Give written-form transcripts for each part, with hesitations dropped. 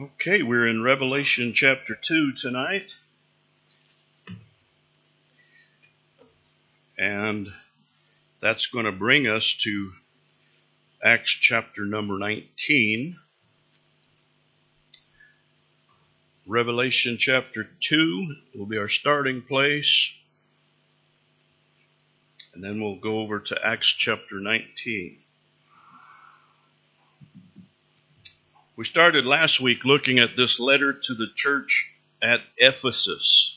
Okay, we're in Revelation chapter 2 tonight, and that's going to bring us to Acts chapter number 19. Revelation chapter 2 will be our starting place, and then we'll go over to Acts chapter 19. We started last week looking at this letter to the church at Ephesus.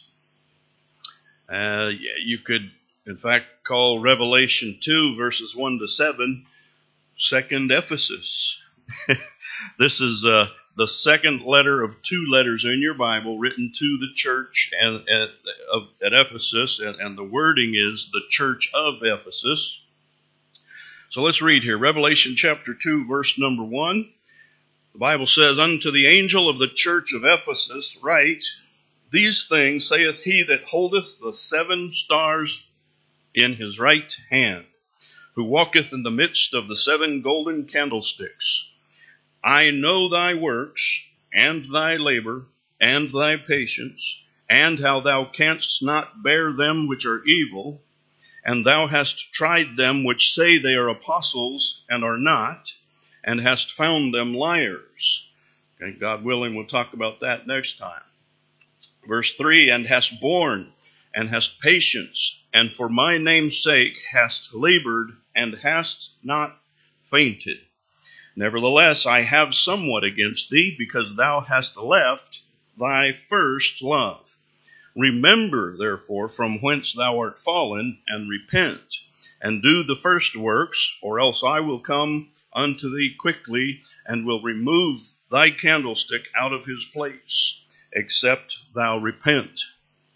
You could, in fact, call Revelation 2, verses 1 to 7, Second Ephesus. This is the second letter of two letters in your Bible written to the church at Ephesus, and the wording is the church of Ephesus. So let's read here. Revelation chapter 2, verse number 1. The Bible says, "Unto the angel of the church of Ephesus write, These things saith he that holdeth the 7 stars in his right hand, who walketh in the midst of the 7 golden candlesticks. I know thy works, and thy labor, and thy patience, and how thou canst not bear them which are evil, and thou hast tried them which say they are apostles, and are not, and hast found them liars." Okay, God willing, we'll talk about that next time. Verse 3, "And hast borne, and hast patience, and for my name's sake hast labored, and hast not fainted. Nevertheless, I have somewhat against thee, because thou hast left thy first love. Remember, therefore, from whence thou art fallen, and repent, and do the first works, or else I will come unto thee quickly, and will remove thy candlestick out of his place, except thou repent.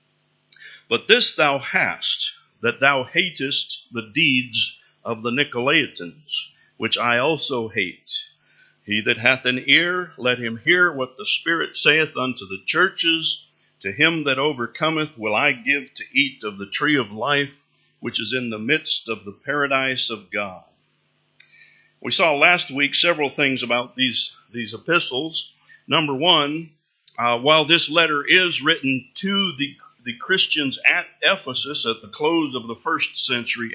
But this thou hast, that thou hatest the deeds of the Nicolaitans, which I also hate. He that hath an ear, let him hear what the Spirit saith unto the churches. To him that overcometh will I give to eat of the tree of life, which is in the midst of the paradise of God." We saw last week several things about these epistles. Number one, while this letter is written to the Christians at Ephesus at the close of the 1st century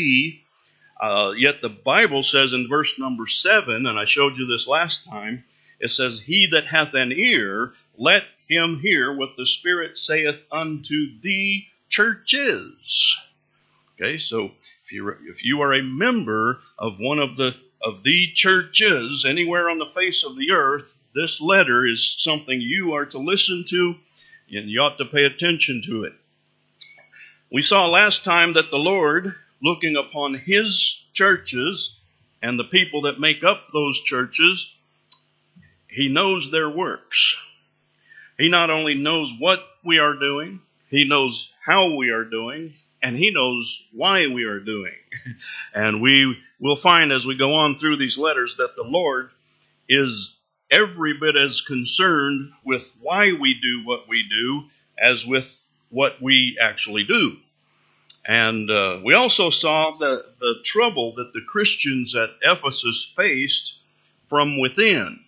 A.D., yet the Bible says in verse number 7, and I showed you this last time, it says, "He that hath an ear, let him hear what the Spirit saith unto the churches." Okay, so if you are a member of one of the churches anywhere on the face of the earth, this letter is something you are to listen to, and you ought to pay attention to it. We saw last time that the Lord, looking upon his churches and the people that make up those churches, he knows their works. He not only knows what we are doing, he knows how we are doing, and he knows why we are doing. And we will find as we go on through these letters that the Lord is every bit as concerned with why we do what we do as with what we actually do. And we also saw the trouble that the Christians at Ephesus faced from within,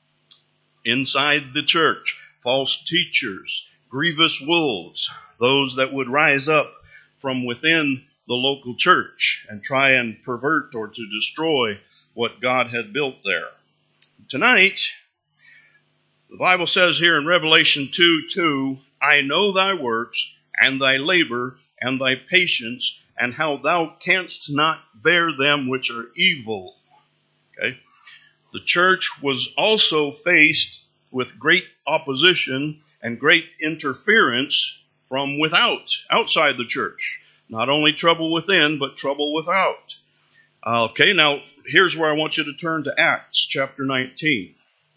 inside the church. False teachers, grievous wolves, those that would rise up from within the local church and try and pervert or to destroy what God had built there. Tonight, the Bible says here in Revelation 2:2, "I know thy works, and thy labor, and thy patience, and how thou canst not bear them which are evil." Okay? The church was also faced with great opposition and great interference from outside the church. Not only trouble within, but trouble without. Okay, now here's where I want you to turn to Acts chapter 19.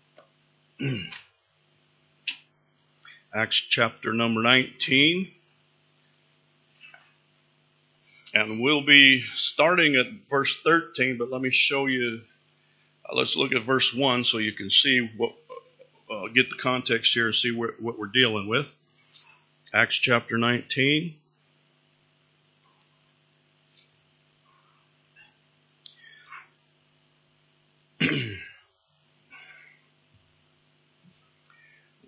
Acts chapter number 19. And we'll be starting at verse 13, but let me show you. Let's look at verse 1 so you can see get the context here and see what we're dealing with. Acts chapter 19.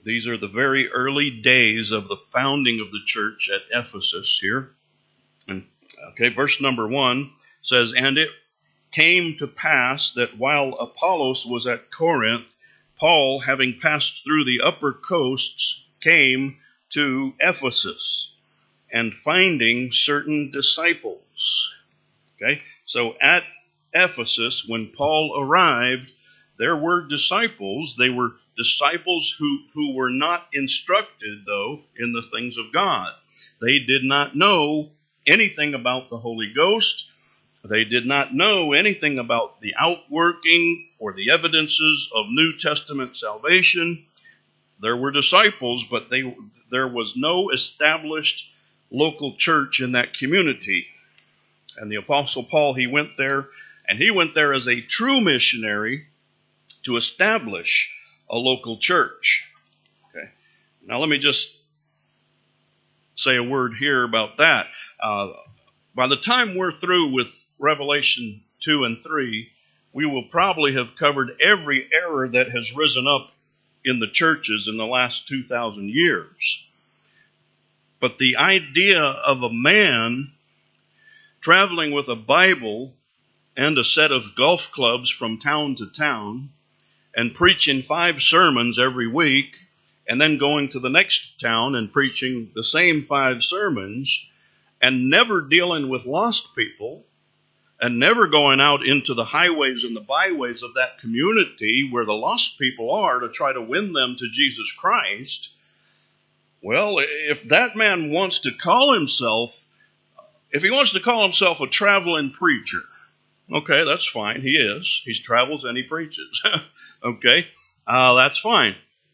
These are the very early days of the founding of the church at Ephesus here. And verse number 1 says, "And it came to pass that while Apollos was at Corinth, Paul, having passed through the upper coasts, came to Ephesus, and finding certain disciples." Okay, so at Ephesus, when Paul arrived, there were disciples. They were disciples who were not instructed, though, in the things of God. They did not know anything about the Holy Ghost. They did not know anything about the outworking or the evidences of New Testament salvation. There were disciples, but there was no established local church in that community. And the Apostle Paul, he went there as a true missionary to establish a local church. Okay. Now let me just say a word here about that. By the time we're through with Revelation 2 and 3, we will probably have covered every error that has risen up in the churches in the last 2,000 years. But the idea of a man traveling with a Bible and a set of golf clubs from town to town and preaching 5 sermons every week and then going to the next town and preaching the same 5 sermons and never dealing with lost people and never going out into the highways and the byways of that community where the lost people are to try to win them to Jesus Christ. Well, if that man wants to call himself, a traveling preacher, okay, that's fine. He is. He travels and he preaches. Okay, that's fine.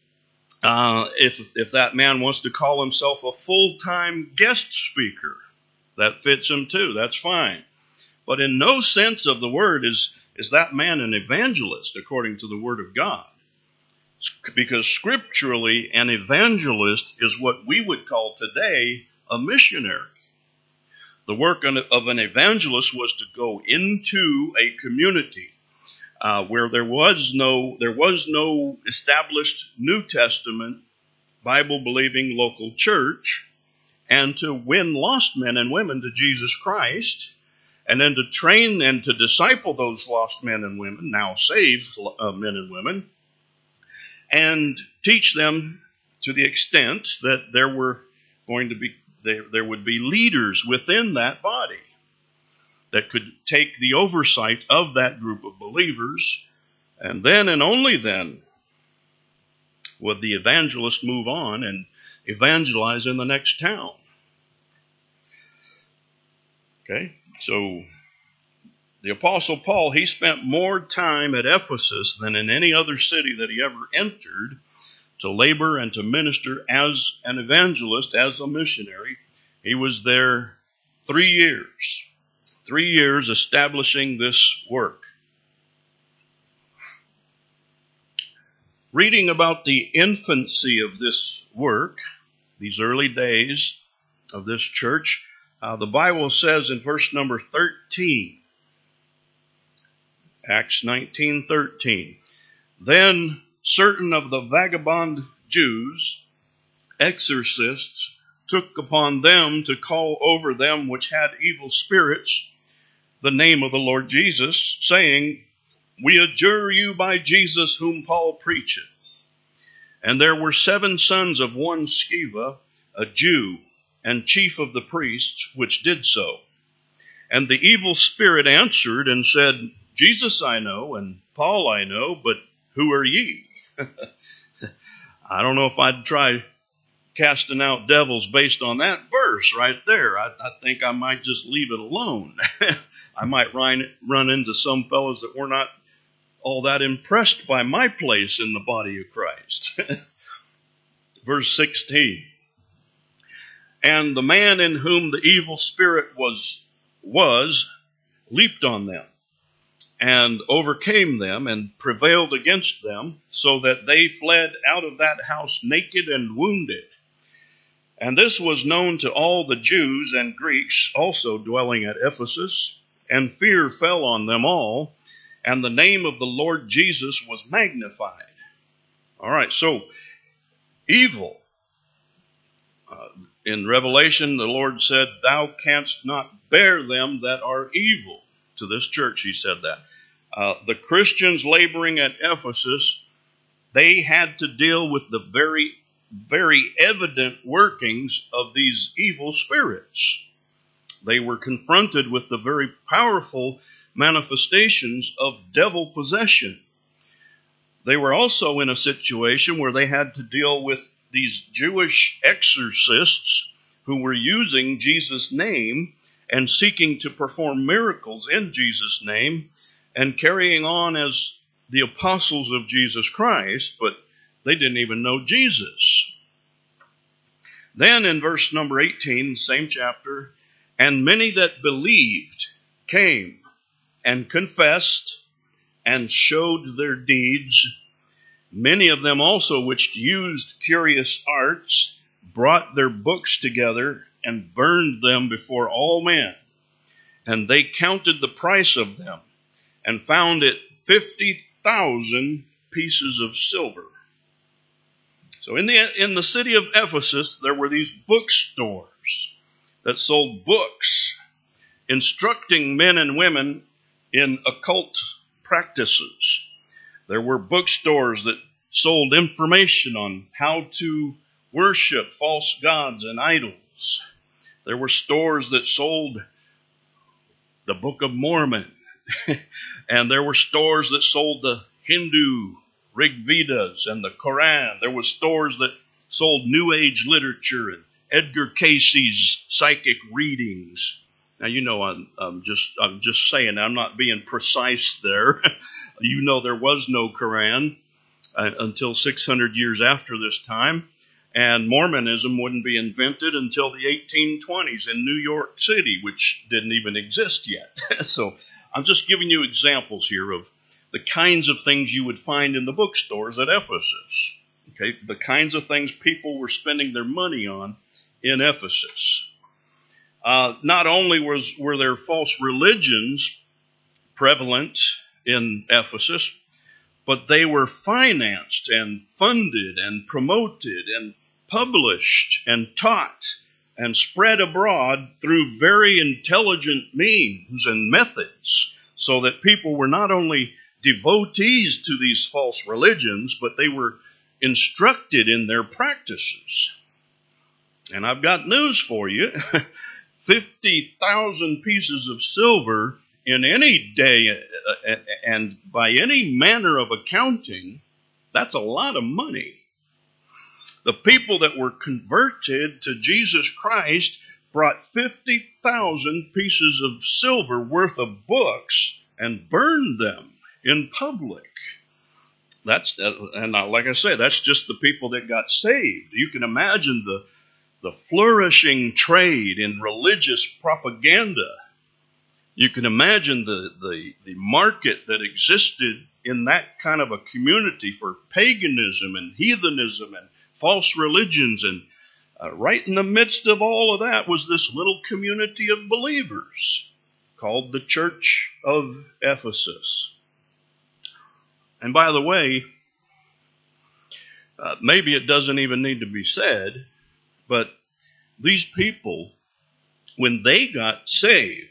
If that man wants to call himself a full-time guest speaker, that fits him too. That's fine. But in no sense of the word is that man an evangelist according to the Word of God. Because scripturally, an evangelist is what we would call today a missionary. The work of an evangelist was to go into a community where there was no established New Testament Bible-believing local church, and to win lost men and women to Jesus Christ, and then to train and to disciple those lost men and women, now saved men and women, and teach them to the extent that there would be leaders within that body that could take the oversight of that group of believers, and then and only then would the evangelist move on and evangelize in the next town. Okay, so the Apostle Paul, he spent more time at Ephesus than in any other city that he ever entered to labor and to minister as an evangelist, as a missionary. He was there 3 years. 3 years establishing this work. Reading about the infancy of this work, these early days of this church, the Bible says in verse number 13, Acts 19:13, "Then certain of the vagabond Jews, exorcists, took upon them to call over them which had evil spirits the name of the Lord Jesus, saying, We adjure you by Jesus whom Paul preacheth. And there were 7 sons of one Sceva, a Jew, and chief of the priests, which did so. And the evil spirit answered and said, Jesus I know, and Paul I know, but who are ye?" I don't know if I'd try casting out devils based on that verse right there. I think I might just leave it alone. I might run into some fellows that were not all that impressed by my place in the body of Christ. Verse 16. "And the man in whom the evil spirit was leaped on them, and overcame them, and prevailed against them, so that they fled out of that house naked and wounded. And this was known to all the Jews and Greeks also dwelling at Ephesus, and fear fell on them all, and the name of the Lord Jesus was magnified." All right, so evil. In Revelation, the Lord said, "Thou canst not bear them that are evil." To this church, he said that. The Christians laboring at Ephesus, they had to deal with the very, very evident workings of these evil spirits. They were confronted with the very powerful manifestations of devil possession. They were also in a situation where they had to deal with these Jewish exorcists who were using Jesus' name and seeking to perform miracles in Jesus' name and carrying on as the apostles of Jesus Christ, but they didn't even know Jesus. Then in verse number 18, same chapter, "And many that believed came and confessed and showed their deeds. Many of them also which used curious arts brought their books together and burned them before all men. And they counted the price of them and found it 50,000 pieces of silver." So in the city of Ephesus, there were these bookstores that sold books instructing men and women in occult practices. There were bookstores that sold information on how to worship false gods and idols. There were stores that sold the Book of Mormon. And there were stores that sold the Hindu Rig Vedas and the Quran. There were stores that sold New Age literature and Edgar Cayce's psychic readings. Now, you know, I'm just saying, I'm not being precise there. You know, there was no Quran until 600 years after this time. And Mormonism wouldn't be invented until the 1820s in New York City, which didn't even exist yet. So I'm just giving you examples here of the kinds of things you would find in the bookstores at Ephesus. Okay, the kinds of things people were spending their money on in Ephesus. Not only were there false religions prevalent in Ephesus, but they were financed and funded and promoted and published and taught and spread abroad through very intelligent means and methods, so that people were not only devotees to these false religions, but they were instructed in their practices. And I've got news for you. 50,000 pieces of silver in any day and by any manner of accounting, that's a lot of money. The people that were converted to Jesus Christ brought 50,000 pieces of silver worth of books and burned them in public. And like I say, that's just the people that got saved. You can imagine the flourishing trade in religious propaganda. You can imagine the market that existed in that kind of a community for paganism and heathenism and false religions. And right in the midst of all of that was this little community of believers called the Church of Ephesus. And by the way, maybe it doesn't even need to be said, but these people, when they got saved,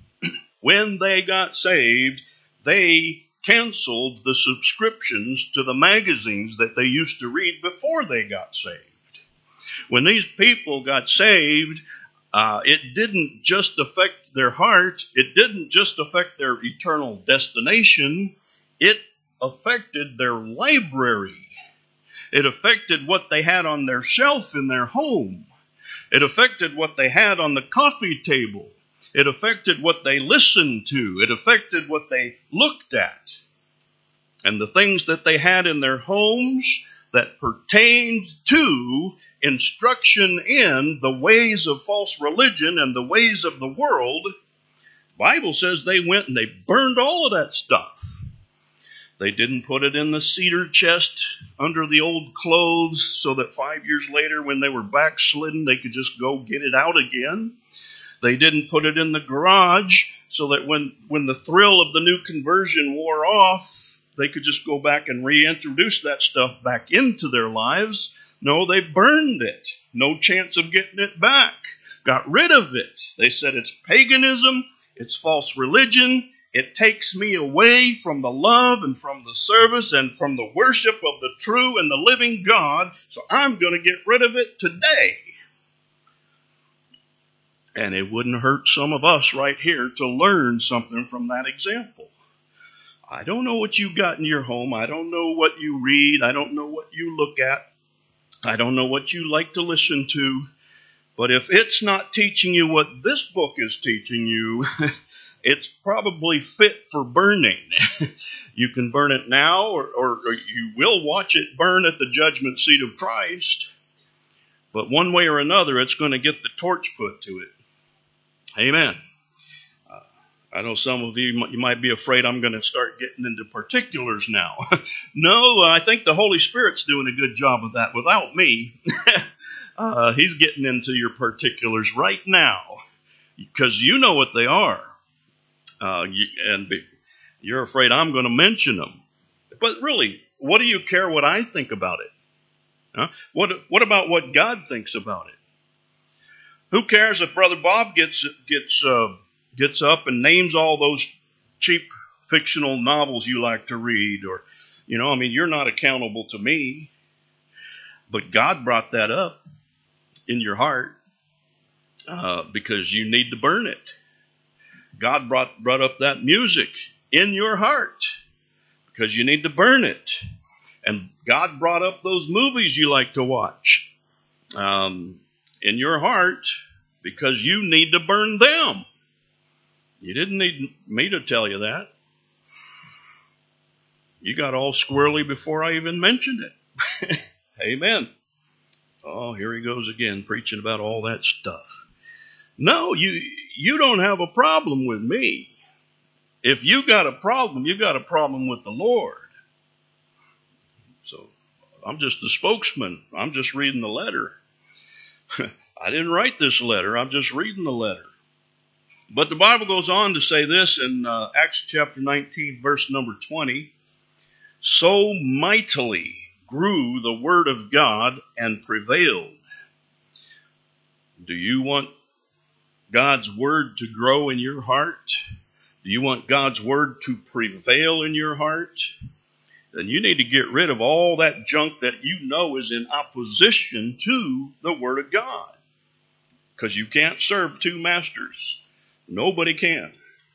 they canceled the subscriptions to the magazines that they used to read before they got saved. When these people got saved, it didn't just affect their heart. It didn't just affect their eternal destination. It affected their library. It affected what they had on their shelf in their home. It affected what they had on the coffee table. It affected what they listened to. It affected what they looked at. And the things that they had in their homes that pertained to instruction in the ways of false religion and the ways of the world, the Bible says they went and they burned all of that stuff. They didn't put it in the cedar chest under the old clothes so that 5 years later when they were backslidden, they could just go get it out again. They didn't put it in the garage so that when the thrill of the new conversion wore off, they could just go back and reintroduce that stuff back into their lives. No, they burned it. No chance of getting it back. Got rid of it. They said it's paganism, it's false religion. It takes me away from the love and from the service and from the worship of the true and the living God, so I'm going to get rid of it today. And it wouldn't hurt some of us right here to learn something from that example. I don't know what you've got in your home. I don't know what you read. I don't know what you look at. I don't know what you like to listen to. But if it's not teaching you what this book is teaching you, it's probably fit for burning. You can burn it now, or you will watch it burn at the judgment seat of Christ. But one way or another, it's going to get the torch put to it. Amen. I know some of you might be afraid I'm going to start getting into particulars now. No, I think the Holy Spirit's doing a good job of that without me. He's getting into your particulars right now because you know what they are. And you're afraid I'm going to mention them. But really, what do you care what I think about it? Huh? What about what God thinks about it? Who cares if Brother Bob gets up and names all those cheap fictional novels you like to read? Or, you're not accountable to me. But God brought that up in your heart because you need to burn it. God brought up that music in your heart because you need to burn it. And God brought up those movies you like to watch in your heart because you need to burn them. You didn't need me to tell you that. You got all squirrely before I even mentioned it. Amen. Oh, here he goes again, preaching about all that stuff. No, you don't have a problem with me. If you got a problem, you got a problem with the Lord. So I'm just the spokesman. I'm just reading the letter. I didn't write this letter. I'm just reading the letter. But the Bible goes on to say this in Acts chapter 19, verse number 20. So mightily grew the word of God and prevailed. Do you want God's word to grow in your heart? Do you want God's word to prevail in your heart? Then you need to get rid of all that junk that you know is in opposition to the word of God. Because you can't serve two masters. Nobody can.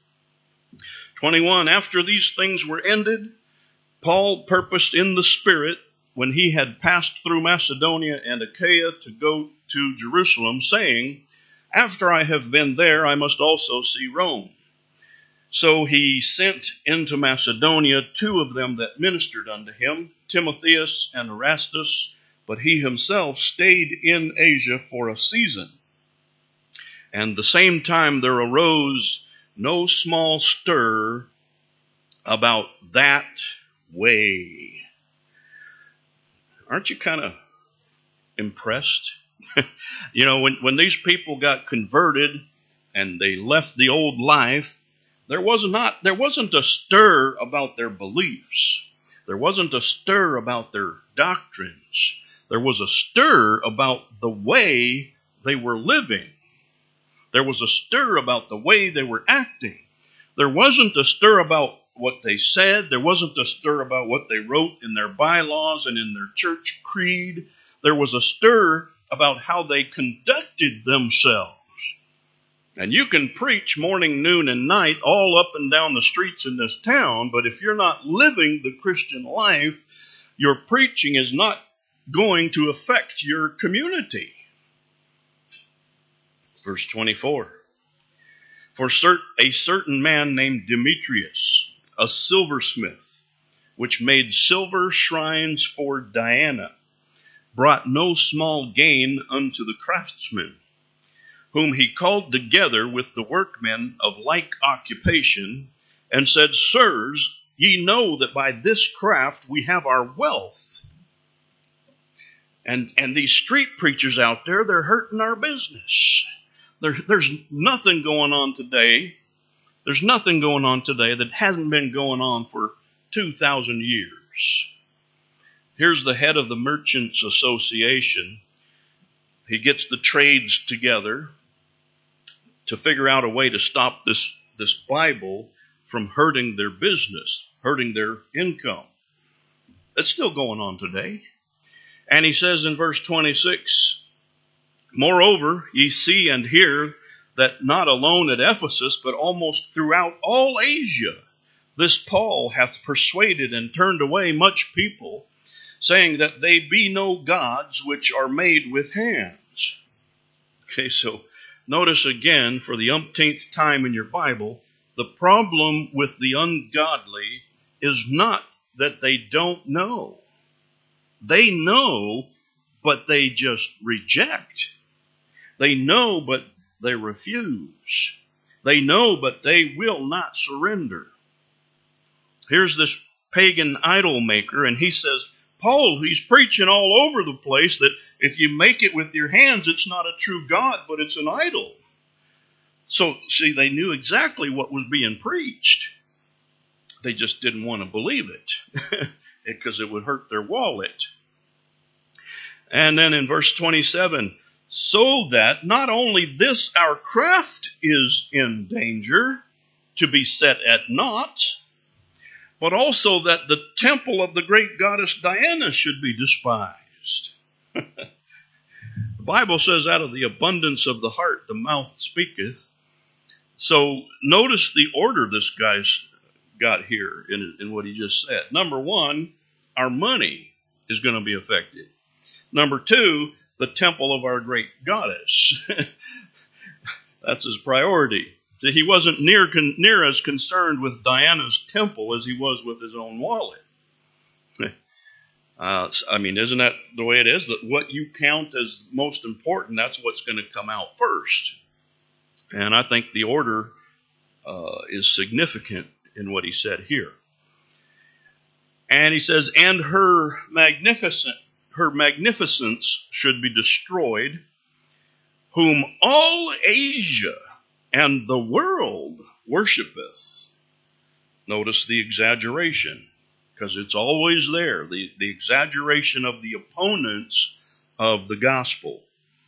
21, after these things were ended, Paul purposed in the Spirit, when he had passed through Macedonia and Achaia, to go to Jerusalem, saying, after I have been there, I must also see Rome. So he sent into Macedonia 2 of them that ministered unto him, Timotheus and Erastus, but he himself stayed in Asia for a season. And the same time there arose no small stir about that way. Aren't you kind of impressed? When these people got converted and they left the old life, there wasn't a stir about their beliefs. There wasn't a stir about their doctrines. There was a stir about the way they were living. There was a stir about the way they were acting. There wasn't a stir about what they said. There wasn't a stir about what they wrote in their bylaws and in their church creed. There was a stir about how they conducted themselves. And you can preach morning, noon, and night all up and down the streets in this town, but if you're not living the Christian life, your preaching is not going to affect your community. Verse 24. For a certain man named Demetrius, a silversmith, which made silver shrines for Diana, brought no small gain unto the craftsmen, whom he called together with the workmen of like occupation, and said, Sirs, ye know that by this craft we have our wealth. And these street preachers out there, they're hurting our business. There's nothing going on today. There's nothing going on today that hasn't been going on for 2,000 years. Here's the head of the Merchants Association. He gets the trades together to figure out a way to stop this Bible from hurting their business, hurting their income. That's still going on today. And he says in verse 26, moreover, ye see and hear that not alone at Ephesus, but almost throughout all Asia, this Paul hath persuaded and turned away much people, saying that they be no gods which are made with hands. Okay, so notice again, for the umpteenth time in your Bible, the problem with the ungodly is not that they don't know. They know, but they just reject. They know, but they refuse. They know, but they will not surrender. Here's this pagan idol maker, and he says, Paul, he's preaching all over the place that if you make it with your hands, it's not a true God, but it's an idol. So, see, they knew exactly what was being preached. They just didn't want to believe it because it would hurt their wallet. And then in verse 27, so that not only this our craft is in danger to be set at naught, but also that the temple of the great goddess Diana should be despised. The Bible says, out of the abundance of the heart, the mouth speaketh. So notice the order this guy's got here in what he just said. Number one, our money is going to be affected. Number two, the temple of our great goddess. That's his priority. He wasn't near as concerned with Diana's temple as he was with his own wallet. Isn't that the way it is? That what you count as most important, that's what's going to come out first. And I think the order is significant in what he said here. And he says, and her magnificence should be destroyed, whom all Asia and the world worshipeth. Notice the exaggeration, because it's always there, the exaggeration of the opponents of the gospel.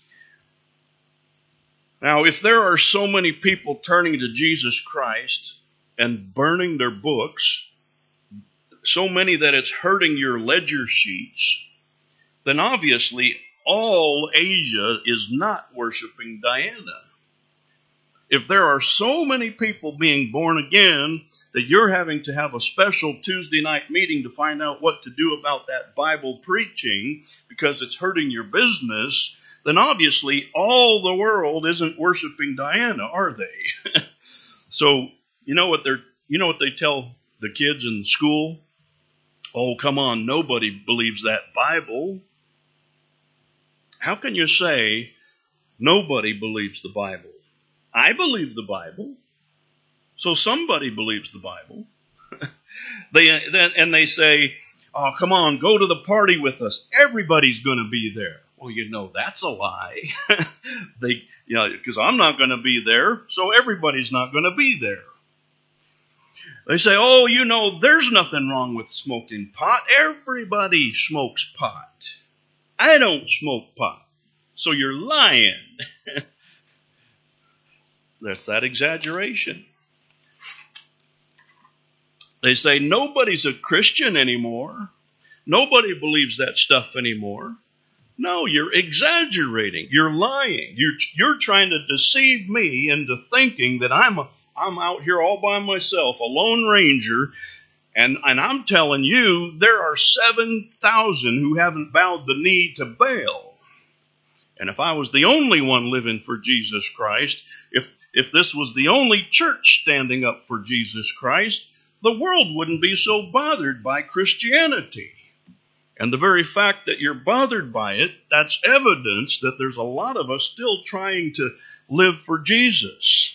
Now, if there are so many people turning to Jesus Christ and burning their books, so many that it's hurting your ledger sheets, then obviously all Asia is not worshiping Diana. If there are so many people being born again that you're having to have a special Tuesday night meeting to find out what to do about that Bible preaching because it's hurting your business, then obviously all the world isn't worshiping Diana, are they? So you know what they tell the kids in school? Oh, come on, nobody believes that Bible. How can you say nobody believes the Bible? I believe the Bible. So somebody believes the Bible. They say, oh, come on, go to the party with us. Everybody's going to be there. Well, that's a lie. Because I'm not going to be there, so everybody's not going to be there. They say, oh, there's nothing wrong with smoking pot. Everybody smokes pot. I don't smoke pot. So you're lying. That's that exaggeration. They say nobody's a Christian anymore. Nobody believes that stuff anymore. No, you're exaggerating. You're lying. You're trying to deceive me into thinking that I'm out here all by myself, a lone ranger, and I'm telling you there are 7,000 who haven't bowed the knee to Baal. And if I was the only one living for Jesus Christ, if this was the only church standing up for Jesus Christ, the world wouldn't be so bothered by Christianity. And the very fact that you're bothered by it, that's evidence that there's a lot of us still trying to live for Jesus.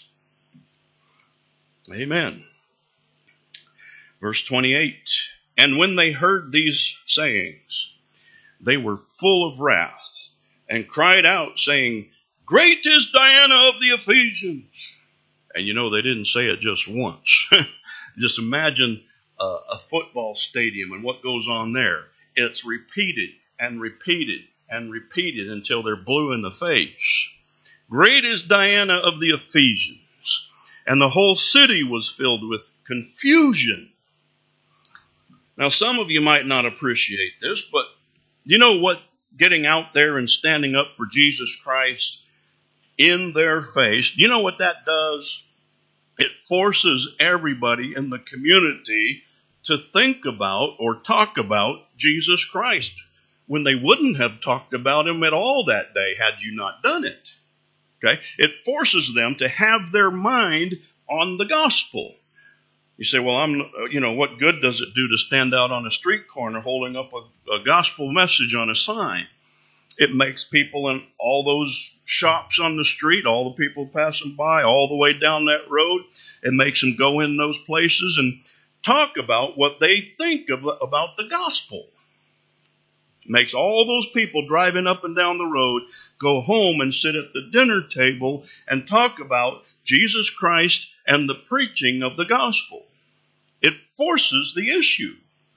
Amen. Verse 28, and when they heard these sayings, they were full of wrath, and cried out, saying, great is Diana of the Ephesians. And they didn't say it just once. Just imagine a football stadium and what goes on there. it's repeated and repeated and repeated until they're blue in the face. Great is Diana of the Ephesians, and the whole city was filled with confusion. Now, some of you might not appreciate this, but you know what getting out there and standing up for Jesus Christ in their face, you know what that does? It forces everybody in the community to think about or talk about Jesus Christ when they wouldn't have talked about him at all that day had you not done it. Okay? It forces them to have their mind on the gospel. You say, well, what good does it do to stand out on a street corner holding up a gospel message on a sign? It makes people in all those shops on the street, all the people passing by, all the way down that road, it makes them go in those places and talk about what they think about the gospel. It makes all those people driving up and down the road go home and sit at the dinner table and talk about Jesus Christ and the preaching of the gospel. It forces the issue.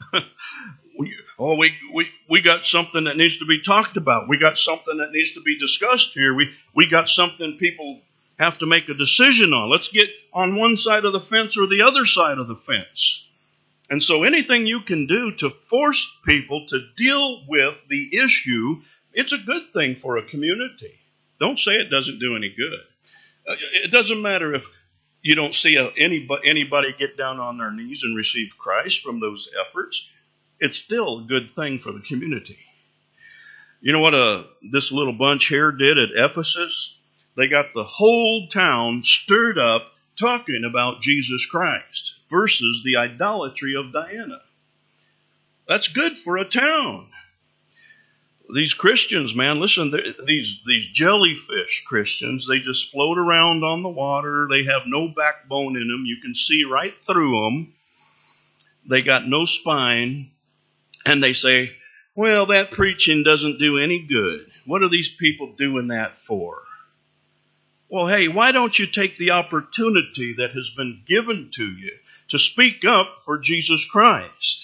We got something that needs to be talked about. We got something that needs to be discussed here. We got something people have to make a decision on. Let's get on one side of the fence or the other side of the fence. And so anything you can do to force people to deal with the issue, it's a good thing for a community. Don't say it doesn't do any good. It doesn't matter if you don't see anybody get down on their knees and receive Christ from those efforts. It's still a good thing for the community. You know what this little bunch here did at Ephesus? They got the whole town stirred up talking about Jesus Christ versus the idolatry of Diana. That's good for a town. These Christians, man, listen, these jellyfish Christians, they just float around on the water. They have no backbone in them. You can see right through them. They got no spine. And they say, well, that preaching doesn't do any good. What are these people doing that for? Well, hey, why don't you take the opportunity that has been given to you to speak up for Jesus Christ?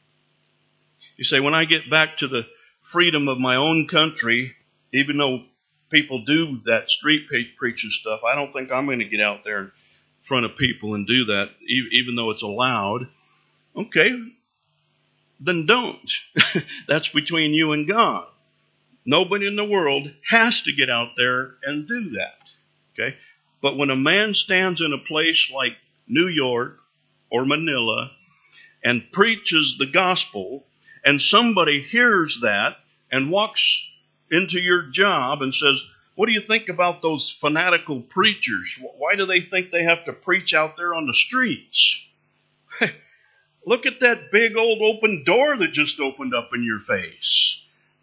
You say, when I get back to the freedom of my own country, even though people do that street preaching stuff, I don't think I'm going to get out there in front of people and do that, even though it's allowed. Okay, then don't. That's between you and God. Nobody in the world has to get out there and do that. Okay? But when a man stands in a place like New York or Manila and preaches the gospel, and somebody hears that and walks into your job and says, what do you think about those fanatical preachers? Why do they think they have to preach out there on the streets? Look at that big old open door that just opened up in your face.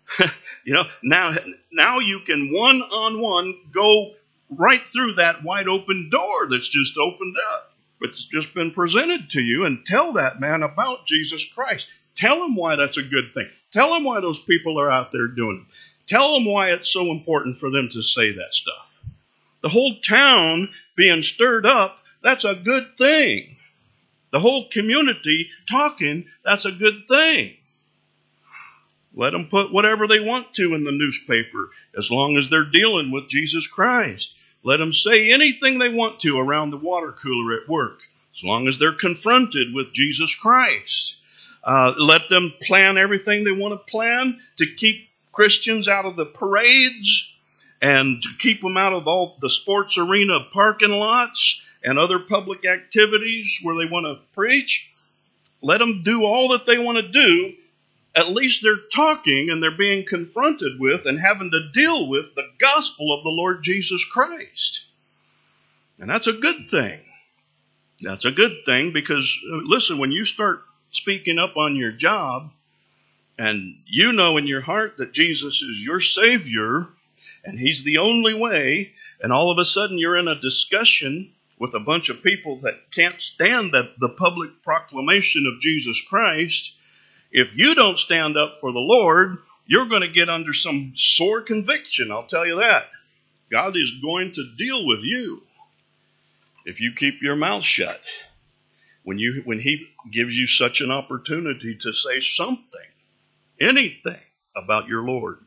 Now you can one-on-one go right through that wide open door that's just opened up. It's just been presented to you, and tell that man about Jesus Christ. Tell him why that's a good thing. Tell him why those people are out there doing it. Tell him why it's so important for them to say that stuff. The whole town being stirred up, that's a good thing. The whole community talking, that's a good thing. Let them put whatever they want to in the newspaper as long as they're dealing with Jesus Christ. Let them say anything they want to around the water cooler at work as long as they're confronted with Jesus Christ. Let them plan everything they want to plan to keep Christians out of the parades and to keep them out of all the sports arena parking lots and other public activities where they want to preach. Let them do all that they want to do. At least they're talking and they're being confronted with and having to deal with the gospel of the Lord Jesus Christ. And that's a good thing. That's a good thing because, listen, when you start speaking up on your job and you know in your heart that Jesus is your Savior and He's the only way, and all of a sudden you're in a discussion with a bunch of people that can't stand the public proclamation of Jesus Christ, if you don't stand up for the Lord, you're going to get under some sore conviction, I'll tell you that. God is going to deal with you if you keep your mouth shut. When He gives you such an opportunity to say something. anything about your Lord.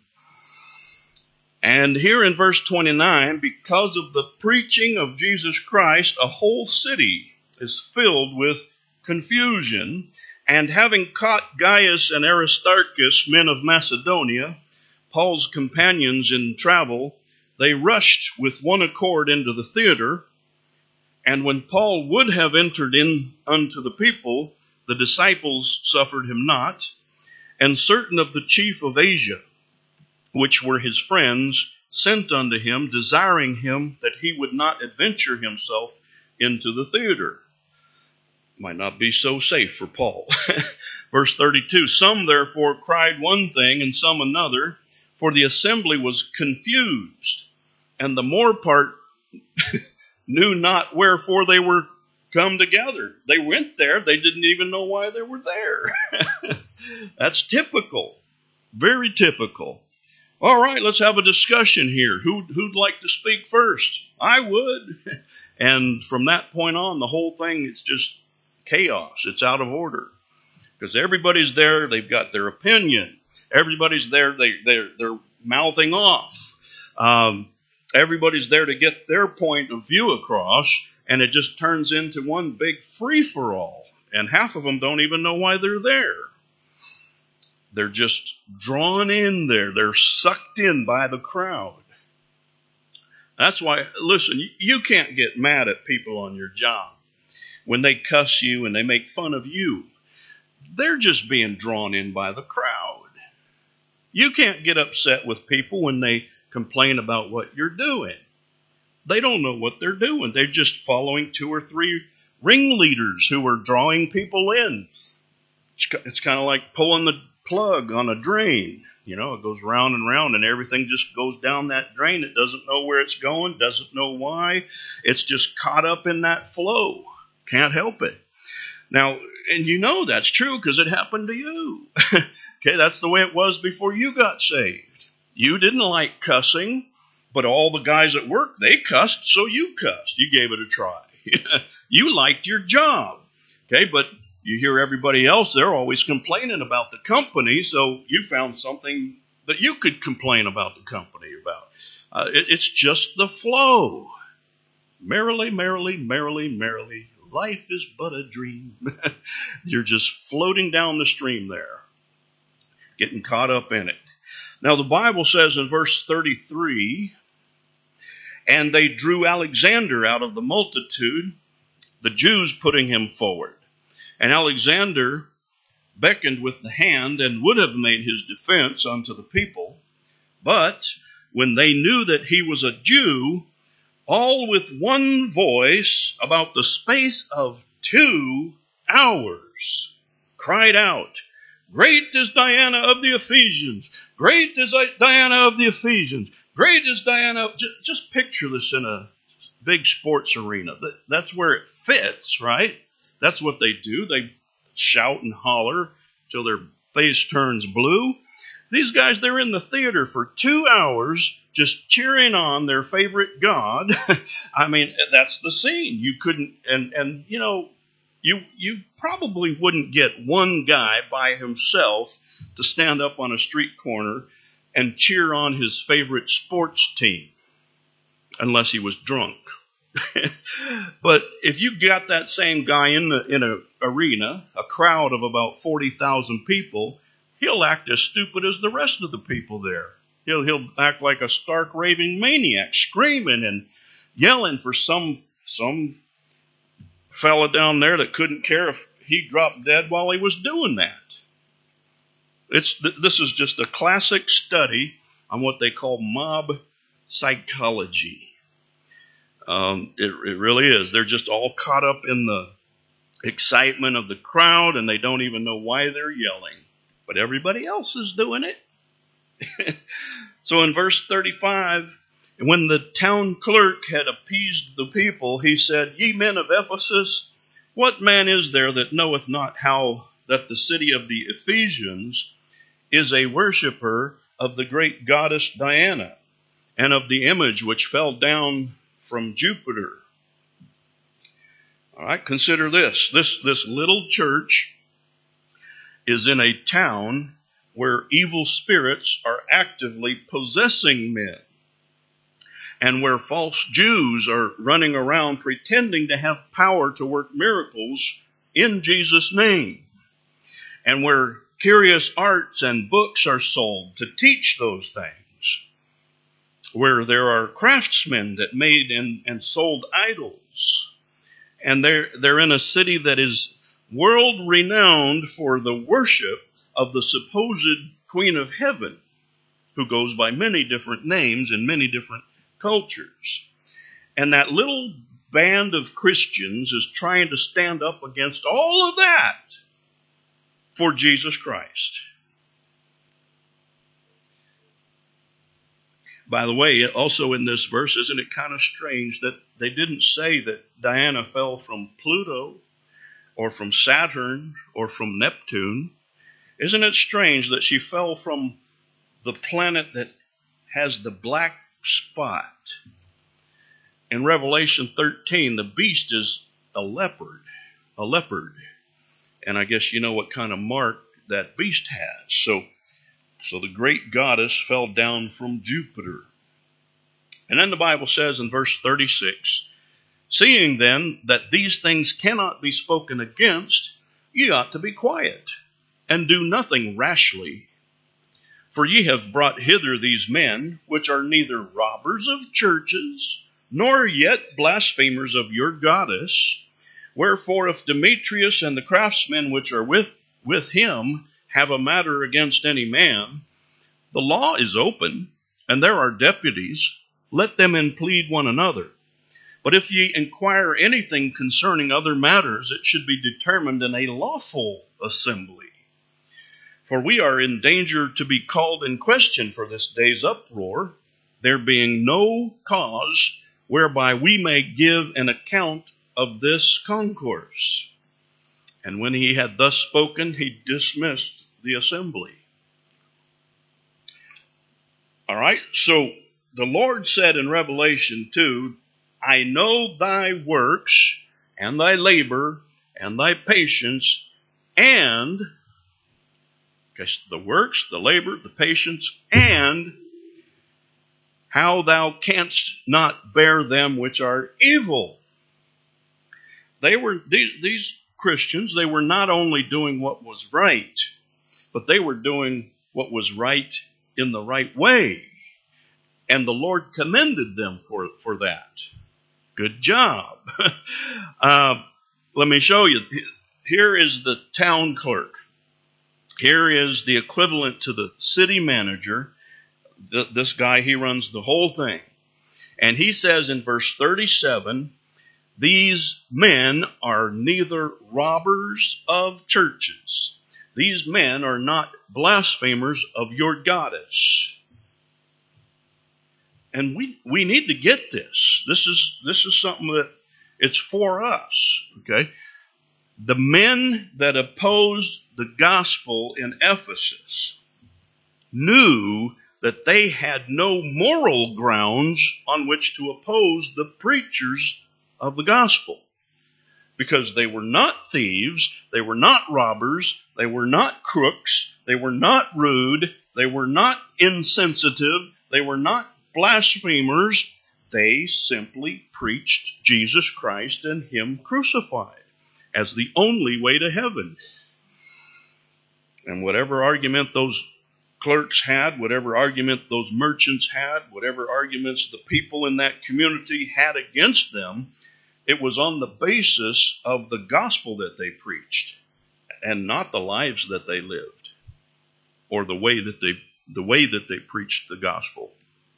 And here in verse 29, because of the preaching of Jesus Christ, a whole city is filled with confusion. And having caught Gaius and Aristarchus, men of Macedonia, Paul's companions in travel, they rushed with one accord into the theater. And when Paul would have entered in unto the people, the disciples suffered him not. And certain of the chief of Asia, which were his friends, sent unto him, desiring him that he would not adventure himself into the theater. Might not be so safe for Paul. Verse 32, some therefore cried one thing and some another, for the assembly was confused, and the more part knew not wherefore they were come together. They went there, they didn't even know why they were there. That's typical, very typical. All right, let's have a discussion here. Who'd like to speak first? I would. And from that point on, the whole thing is just chaos. It's out of order. Because everybody's there, they've got their opinion. Everybody's there, they're mouthing off. Everybody's there to get their point of view across, and it just turns into one big free-for-all. And half of them don't even know why they're there. They're just drawn in there. They're sucked in by the crowd. That's why, listen, you can't get mad at people on your job when they cuss you and they make fun of you. They're just being drawn in by the crowd. You can't get upset with people when they complain about what you're doing. They don't know what they're doing. They're just following 2 or 3 ringleaders who are drawing people in. It's kind of like pulling the plug on a drain. You know, it goes round and round and everything just goes down that drain. It doesn't know where it's going, doesn't know why. It's just caught up in that flow. Can't help it. Now, and you know that's true because it happened to you. Okay, that's the way it was before you got saved. You didn't like cussing, but all the guys at work, they cussed, so you cussed. You gave it a try. You liked your job. Okay, but you hear everybody else, they're always complaining about the company, so you found something that you could complain about the company about. It's just the flow. Merrily, merrily, merrily, merrily, life is but a dream. You're just floating down the stream there, getting caught up in it. Now the Bible says in verse 33, and they drew Alexander out of the multitude, the Jews putting him forward. And Alexander beckoned with the hand and would have made his defense unto the people. But when they knew that he was a Jew, all with one voice, about the space of 2 hours, cried out, great is Diana of the Ephesians. Great is Diana of the Ephesians. Great is Diana. Just picture this in a big sports arena. That's where it fits, right? That's what they do. They shout and holler till their face turns blue. These guys, they're in the theater for 2 hours just cheering on their favorite god. I mean, that's the scene. You couldn't, and you know, you probably wouldn't get one guy by himself to stand up on a street corner and cheer on his favorite sports team unless he was drunk. But if you got that same guy in an arena, a crowd of about 40,000 people, he'll act as stupid as the rest of the people there. He'll act like a stark raving maniac, screaming and yelling for some fella down there that couldn't care if he dropped dead while he was doing that. This is just a classic study on what they call mob psychology. It really is. They're just all caught up in the excitement of the crowd, and they don't even know why they're yelling. But everybody else is doing it. So in verse 35, when the town clerk had appeased the people, he said, ye men of Ephesus, what man is there that knoweth not how that the city of the Ephesians is a worshipper of the great goddess Diana, and of the image which fell down from Jupiter? All right, consider this. This little church is in a town where evil spirits are actively possessing men, and where false Jews are running around pretending to have power to work miracles in Jesus' name, and where curious arts and books are sold to teach those things, where there are craftsmen that made and sold idols, and they're in a city that is world renowned for the worship of the supposed Queen of Heaven, who goes by many different names in many different cultures. And that little band of Christians is trying to stand up against all of that for Jesus Christ. By the way, also in this verse, isn't it kind of strange that they didn't say that Diana fell from Pluto or from Saturn or from Neptune? Isn't it strange that she fell from the planet that has the black spot? In Revelation 13, the beast is a leopard. And I guess you know what kind of mark that beast has. So the great goddess fell down from Jupiter. And then the Bible says in verse 36, seeing then that these things cannot be spoken against, ye ought to be quiet, and do nothing rashly. For ye have brought hither these men, which are neither robbers of churches, nor yet blasphemers of your goddess. Wherefore, if Demetrius and the craftsmen which are with him have a matter against any man, the law is open, and there are deputies. Let them implead one another. But if ye inquire anything concerning other matters, it should be determined in a lawful assembly. For we are in danger to be called in question for this day's uproar, there being no cause whereby we may give an account of this concourse. And when he had thus spoken, he dismissed the assembly. All right, so the Lord said in Revelation 2, I know thy works and thy labor and thy patience, and the works, the labor, the patience, and how thou canst not bear them which are evil. These Christians, they were not only doing what was right, but they were doing what was right in the right way. And the Lord commended them for that. Good job. Let me show you. Here is the town clerk. Here is the equivalent to the city manager. This guy, he runs the whole thing. And he says in verse 37, these men are neither robbers of churches. These men are not blasphemers of your goddess. And we need to get this. This is something that it's for us. Okay? The men that opposed the gospel in Ephesus knew that they had no moral grounds on which to oppose the preachers of the gospel. Because they were not thieves, they were not robbers, they were not crooks, they were not rude, they were not insensitive, they were not blasphemers. They simply preached Jesus Christ and Him crucified as the only way to heaven. And whatever argument those clerks had, whatever argument those merchants had, whatever arguments the people in that community had against them, it was on the basis of the gospel that they preached and not the lives that they lived or the way that they preached the gospel.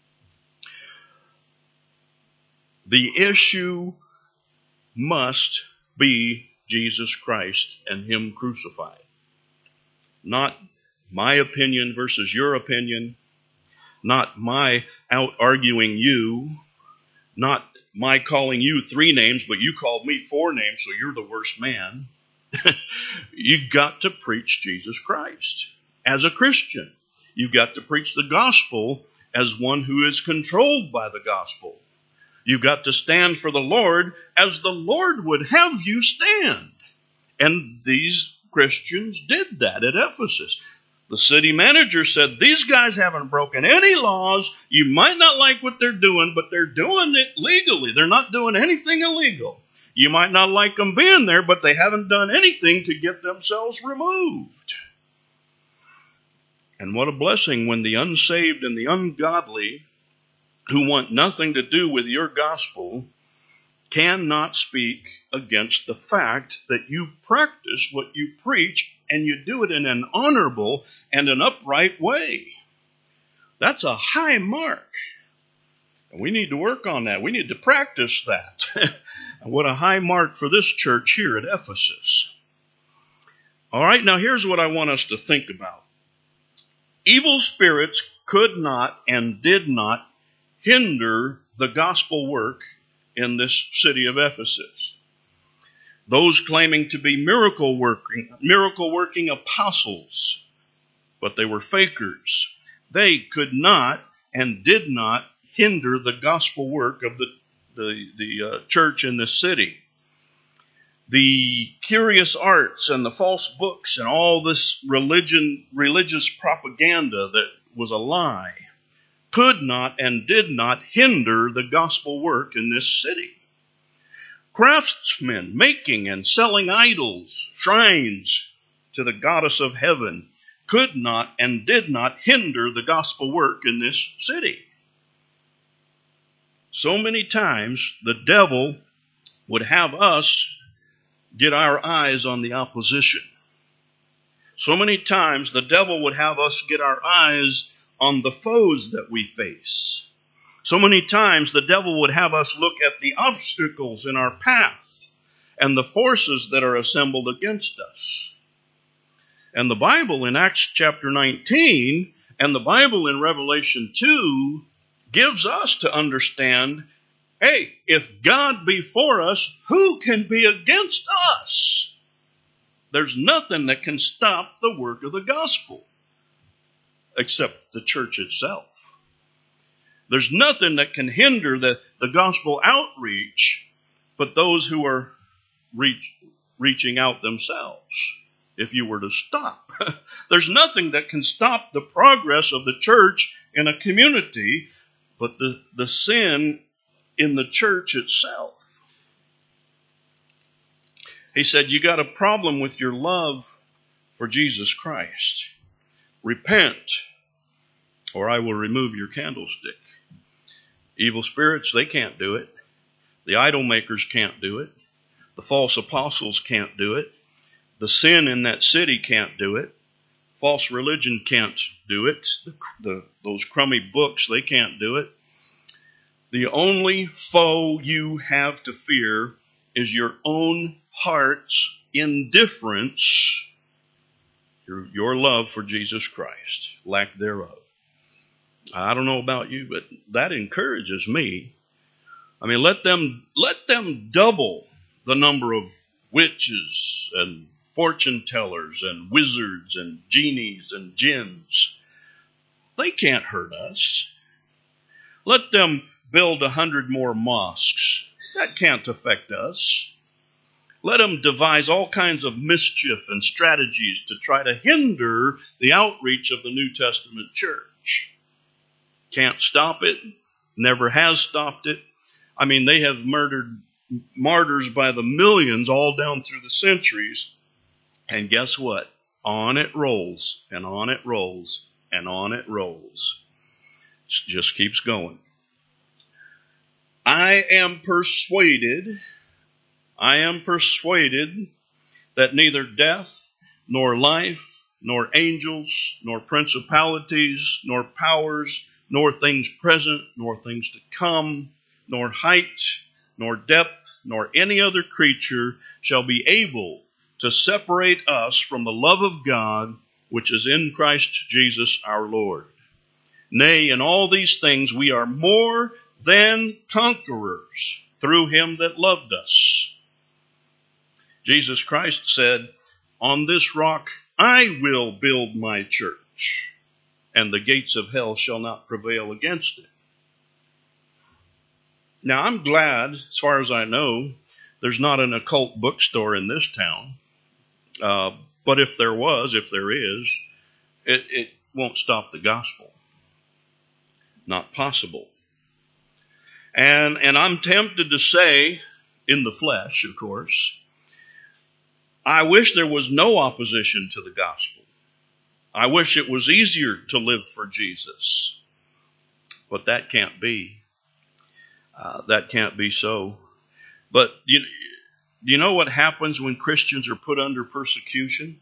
The issue must be Jesus Christ and Him crucified. Not my opinion versus your opinion. Not my out-arguing you. Not my calling you 3 names, but you called me 4 names, so you're the worst man. You've got to preach Jesus Christ. As a Christian, you've got to preach the gospel as one who is controlled by the gospel. You've got to stand for the Lord as the Lord would have you stand. And these Christians did that at Ephesus. The city manager said, these guys haven't broken any laws. You might not like what they're doing, but they're doing it legally. They're not doing anything illegal. You might not like them being there, but they haven't done anything to get themselves removed. And what a blessing when the unsaved and the ungodly who want nothing to do with your gospel cannot speak against the fact that you practice what you preach and you do it in an honorable and an upright way. That's a high mark. And we need to work on that. We need to practice that. And what a high mark for this church here at Ephesus. All right, now here's what I want us to think about. Evil spirits could not and did not hinder the gospel work in this city of Ephesus. Those claiming to be miracle working apostles, but they were fakers. They could not and did not hinder the gospel work of the church in this city. The curious arts and the false books and all this religious propaganda that was a lie could not and did not hinder the gospel work in this city. Craftsmen making and selling idols, shrines to the goddess of heaven, could not and did not hinder the gospel work in this city. So many times the devil would have us get our eyes on the opposition. So many times the devil would have us get our eyes on the foes that we face. So many times the devil would have us look at the obstacles in our path and the forces that are assembled against us. And the Bible in Acts chapter 19 and the Bible in Revelation 2 gives us to understand, hey, if God be for us, who can be against us? There's nothing that can stop the work of the gospel except the church itself. There's nothing that can hinder the gospel outreach but those who are reaching out themselves. If you were to stop, there's nothing that can stop the progress of the church in a community but the sin in the church itself. He said, you got a problem with your love for Jesus Christ. Repent, or I will remove your candlestick. Evil spirits, they can't do it. The idol makers can't do it. The false apostles can't do it. The sin in that city can't do it. False religion can't do it. Those crummy books, they can't do it. The only foe you have to fear is your own heart's indifference, your love for Jesus Christ, lack thereof. I don't know about you, but that encourages me. I mean, let them double the number of witches and fortune tellers and wizards and genies and jinns. They can't hurt us. Let them build 100 more mosques. That can't affect us. Let them devise all kinds of mischief and strategies to try to hinder the outreach of the New Testament church. Can't stop it. Never has stopped it. I mean, they have murdered martyrs by the millions all down through the centuries. And guess what? On it rolls, and on it rolls, and on it rolls. It just keeps going. I am persuaded that neither death, nor life, nor angels, nor principalities, nor powers, nor things present, nor things to come, nor height, nor depth, nor any other creature shall be able to separate us from the love of God, which is in Christ Jesus our Lord. Nay, in all these things we are more than conquerors through him that loved us. Jesus Christ said, on this rock I will build my church, and the gates of hell shall not prevail against it. Now, I'm glad, as far as I know, there's not an occult bookstore in this town. But if there is, It won't stop the gospel. Not possible. And I'm tempted to say, in the flesh, of course, I wish there was no opposition to the gospel. I wish it was easier to live for Jesus. But that can't be. That can't be so. But you know what happens when Christians are put under persecution?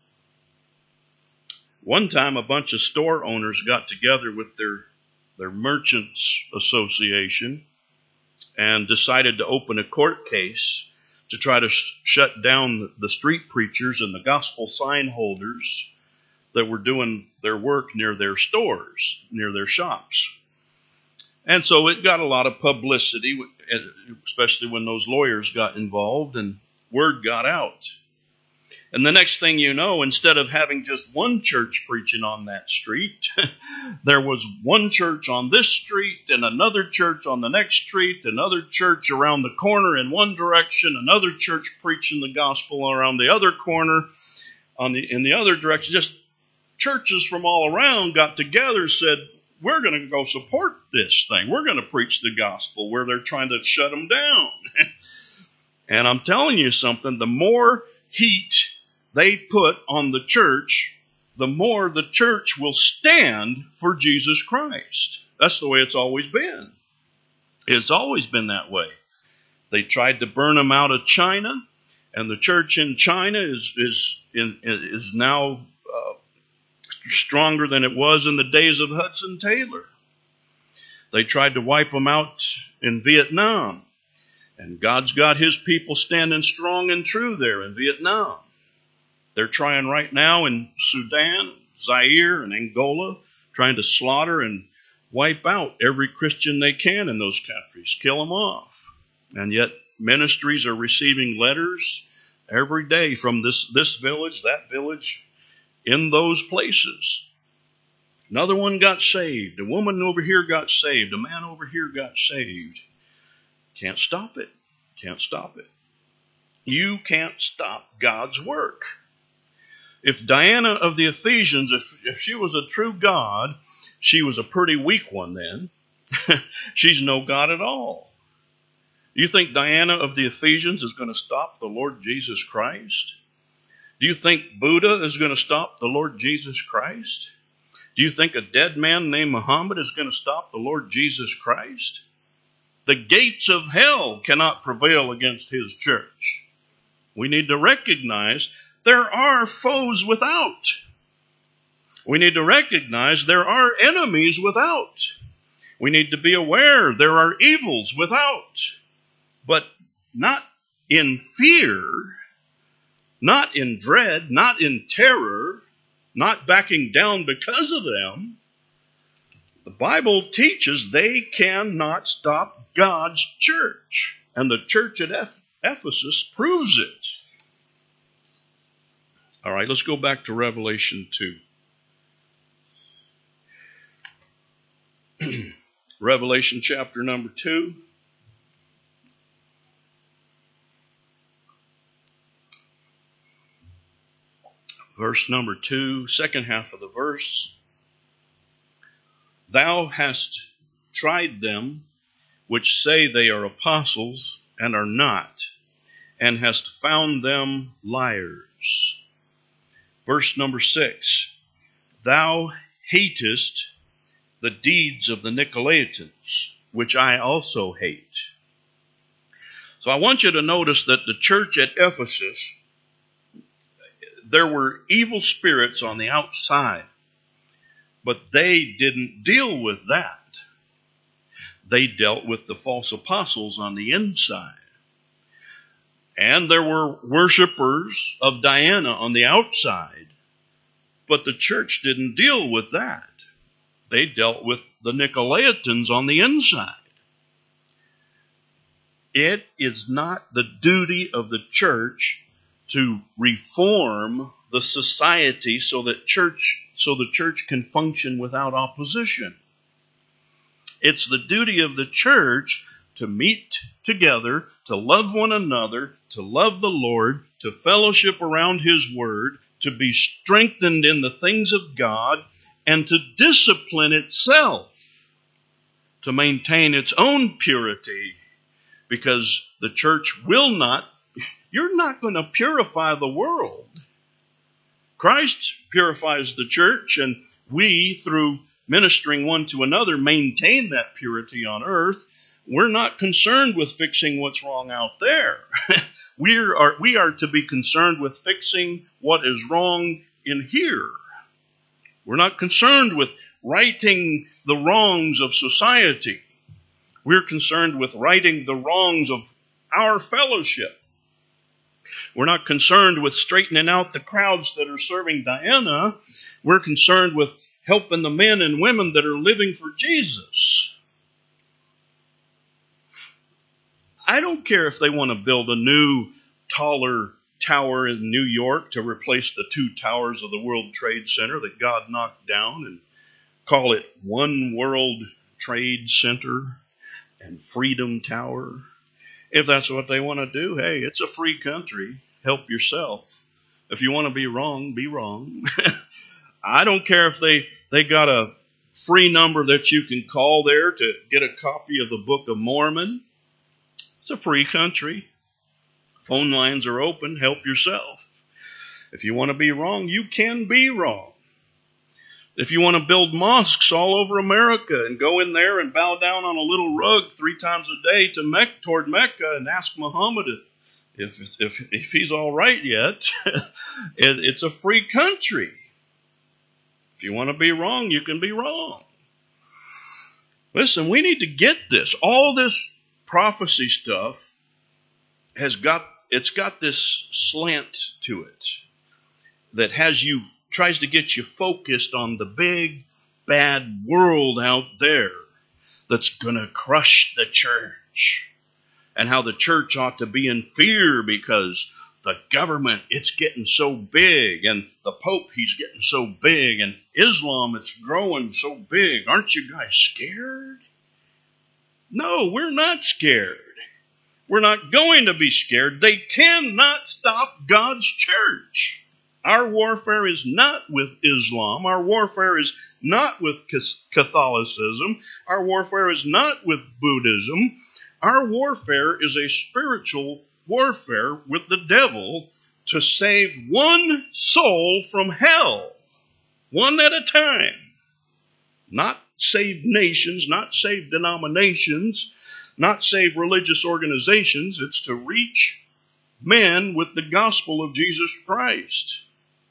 One time a bunch of store owners got together with their merchants association and decided to open a court case to try to shut down the street preachers and the gospel sign holders that were doing their work near their stores, near their shops. And so it got a lot of publicity, especially when those lawyers got involved, and word got out. And the next thing you know, instead of having just one church preaching on that street, there was one church on this street and another church on the next street, another church around the corner in one direction, another church preaching the gospel around the other corner in the other direction. Just churches from all around got together, said, we're going to go support this thing. We're going to preach the gospel where they're trying to shut them down. And I'm telling you something, the more heat they put on the church, the more the church will stand for Jesus Christ. That's the way it's always been. It's always been that way. They tried to burn them out of China, and the church in China is now stronger than it was in the days of Hudson Taylor. They tried to wipe them out in Vietnam, and God's got his people standing strong and true there in Vietnam. They're trying right now in Sudan, Zaire, and Angola, trying to slaughter and wipe out every Christian they can in those countries, kill them off. And yet ministries are receiving letters every day from this village, that village, in those places. Another one got saved. A woman over here got saved. A man over here got saved. Can't stop it. Can't stop it. You can't stop God's work. If Diana of the Ephesians, if she was a true God, she was a pretty weak one then. She's no God at all. Do you think Diana of the Ephesians is going to stop the Lord Jesus Christ? Do you think Buddha is going to stop the Lord Jesus Christ? Do you think a dead man named Muhammad is going to stop the Lord Jesus Christ? The gates of hell cannot prevail against his church. We need to recognize there are foes without. We need to recognize there are enemies without. We need to be aware there are evils without. But not in fear, not in dread, not in terror, not backing down because of them. The Bible teaches they cannot stop God's church. And the church at Ephesus proves it. All right, let's go back to Revelation 2. Revelation chapter number 2. Verse number 2, second half of the verse. Thou hast tried them which say they are apostles and are not, and hast found them liars. Verse number 6, thou hatest the deeds of the Nicolaitans, which I also hate. So I want you to notice that the church at Ephesus, there were evil spirits on the outside, but they didn't deal with that. They dealt with the false apostles on the inside. And there were worshipers of Diana on the outside, but the church didn't deal with that. They dealt with the Nicolaitans on the inside. It is not the duty of the church to reform the society so the church can function without opposition. It's the duty of the church to meet together, to love one another, to love the Lord, to fellowship around His Word, to be strengthened in the things of God and to discipline itself to maintain its own purity, because the church will not, you're not going to purify the world. Christ purifies the church, and we, through ministering one to another, maintain that purity on earth. We're not concerned with fixing what's wrong out there. We are to be concerned with fixing what is wrong in here. We're not concerned with righting the wrongs of society. We're concerned with righting the wrongs of our fellowship. We're not concerned with straightening out the crowds that are serving Diana. We're concerned with helping the men and women that are living for Jesus. I don't care if they want to build a new, taller tower in New York to replace the 2 towers of the World Trade Center that God knocked down and call it One World Trade Center and Freedom Tower. If that's what they want to do, hey, it's a free country. Help yourself. If you want to be wrong, be wrong. I don't care if they got a free number that you can call there to get a copy of the Book of Mormon. It's a free country. Phone lines are open. Help yourself. If you want to be wrong, you can be wrong. If you want to build mosques all over America and go in there and bow down on a little rug 3 times a day toward Mecca and ask Muhammad if he's all right yet, it's a free country. If you want to be wrong, you can be wrong. Listen, we need to get this. All this prophecy stuff it's got this slant to it that tries to get you focused on the big, bad world out there that's going to crush the church, and how the church ought to be in fear because the government, it's getting so big, and the Pope, he's getting so big, and Islam, it's growing so big. Aren't you guys scared? No, we're not scared. We're not going to be scared. They cannot stop God's church. Our warfare is not with Islam. Our warfare is not with Catholicism. Our warfare is not with Buddhism. Our warfare is a spiritual warfare with the devil to save one soul from hell, one at a time. Not save nations, not save denominations, not save religious organizations. It's to reach men with the gospel of Jesus Christ.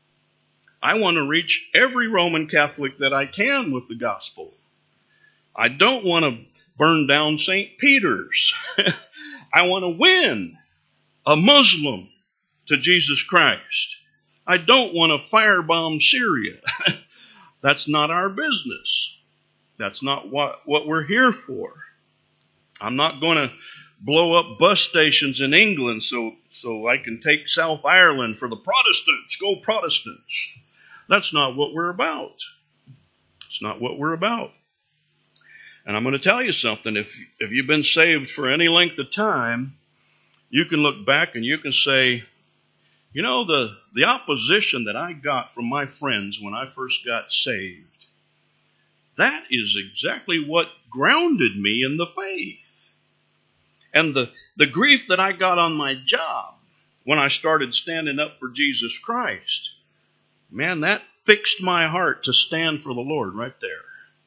I want to reach every Roman Catholic that I can with the gospel. I don't want to burn down St. Peter's. I want to win a Muslim to Jesus Christ. I don't want to firebomb Syria. That's not our business. That's not what we're here for. I'm not going to blow up bus stations in England so I can take South Ireland for the Protestants. Go Protestants. That's not what we're about. It's not what we're about. And I'm going to tell you something. If you've been saved for any length of time, you can look back and you can say, you know, the opposition that I got from my friends when I first got saved, that is exactly what grounded me in the faith. And the grief that I got on my job when I started standing up for Jesus Christ, man, that fixed my heart to stand for the Lord right there.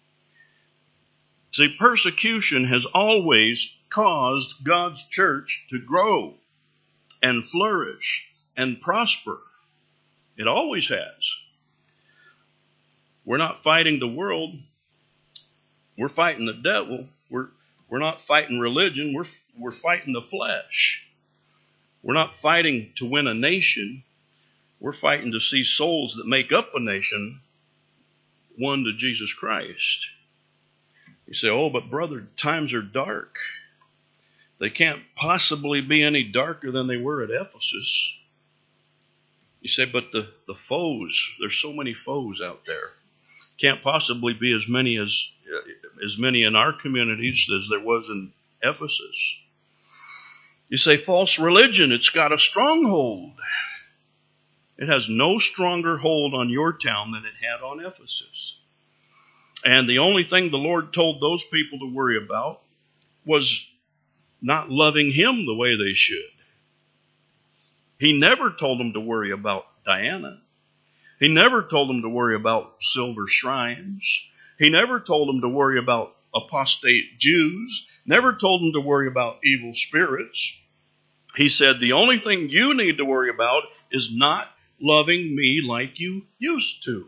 See, persecution has always caused God's church to grow and flourish and prosper. It always has. We're not fighting the world. We're fighting the devil. We're not fighting religion. We're fighting the flesh. We're not fighting to win a nation. We're fighting to see souls that make up a nation won to Jesus Christ. You say, oh, but brother, times are dark. They can't possibly be any darker than they were at Ephesus. You say, but the foes, there's so many foes out there. Can't possibly be as many in our communities as there was in Ephesus. You say false religion, it's got a stronghold. It has no stronger hold on your town than it had on Ephesus. And the only thing the Lord told those people to worry about was not loving Him the way they should. He never told them to worry about Diana. He never told them to worry about silver shrines. He never told them to worry about apostate Jews. Never told them to worry about evil spirits. He said, the only thing you need to worry about is not loving me like you used to.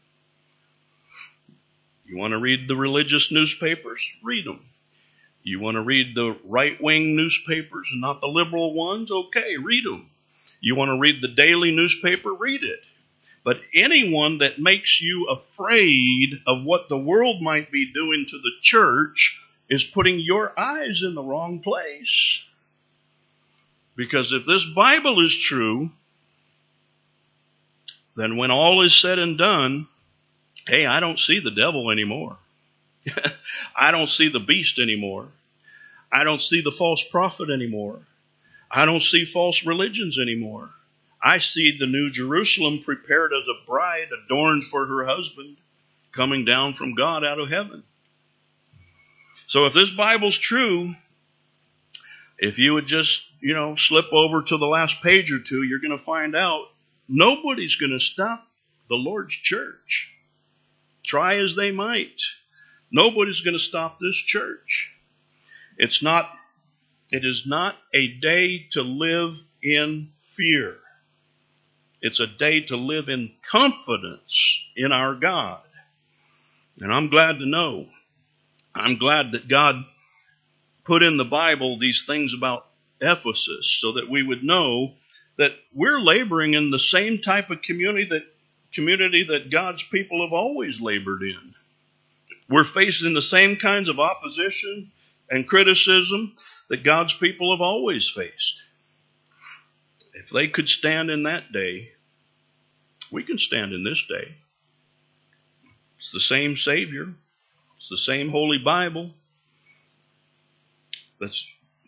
You want to read the religious newspapers? Read them. You want to read the right-wing newspapers and not the liberal ones? Okay, read them. You want to read the daily newspaper? Read it. But anyone that makes you afraid of what the world might be doing to the church is putting your eyes in the wrong place. Because if this Bible is true, then when all is said and done, hey, I don't see the devil anymore. I don't see the beast anymore. I don't see the false prophet anymore. I don't see false religions anymore. I see the New Jerusalem prepared as a bride adorned for her husband, coming down from God out of heaven. So if this Bible's true, if you would just, slip over to the last page or two, you're going to find out nobody's going to stop the Lord's church. Try as they might. Nobody's going to stop this church. It is not a day to live in fear. It's a day to live in confidence in our God. And I'm glad to know. I'm glad that God put in the Bible these things about Ephesus so that we would know that we're laboring in the same type of community that God's people have always labored in. We're facing the same kinds of opposition and criticism that God's people have always faced. If they could stand in that day, we can stand in this day. It's the same Savior. It's the same Holy Bible that's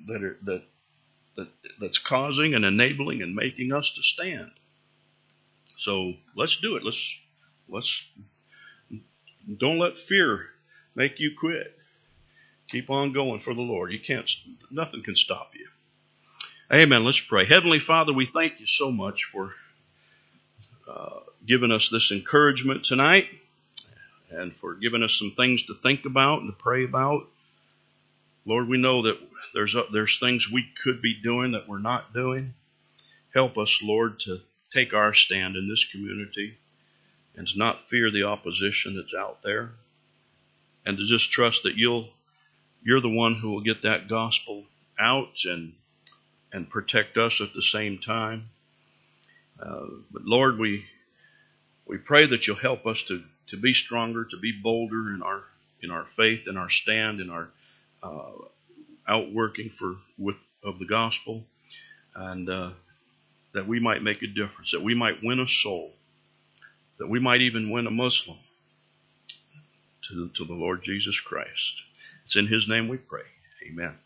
causing and enabling and making us to stand. So let's do it. Let's don't let fear make you quit. Keep on going for the Lord. Nothing can stop you. Amen. Let's pray. Heavenly Father, we thank you so much for giving us this encouragement tonight and for giving us some things to think about and to pray about. Lord, we know that there's things we could be doing that we're not doing. Help us, Lord, to take our stand in this community and to not fear the opposition that's out there and to just trust that you're the one who will get that gospel out and protect us at the same time. But Lord, we pray that you'll help us to be stronger, to be bolder in our faith, in our stand, in our outworking of the gospel, and that we might make a difference, that we might win a soul, that we might even win a Muslim to the Lord Jesus Christ. It's in His name we pray. Amen.